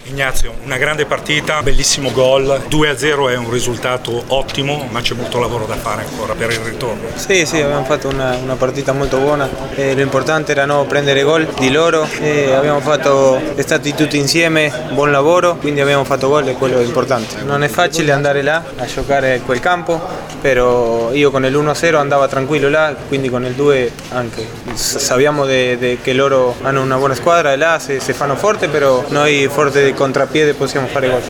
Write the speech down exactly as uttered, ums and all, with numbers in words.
Ignazio, una grande partita, bellissimo gol, due a zero è un risultato ottimo, ma c'è molto lavoro da fare ancora per il ritorno. Sì, sì, abbiamo fatto una, una partita molto buona, eh, l'importante era non prendere gol di loro, eh, abbiamo fatto, è stati tutti insieme, buon lavoro, quindi abbiamo fatto gol e quello è importante. Non è facile andare là a giocare in quel campo, però io con il uno a zero andavo tranquillo là, quindi con il due anche. Sappiamo de, de che loro hanno una buona squadra e là si, si fanno forte, però noi forte di contrapiede possiamo fare gol.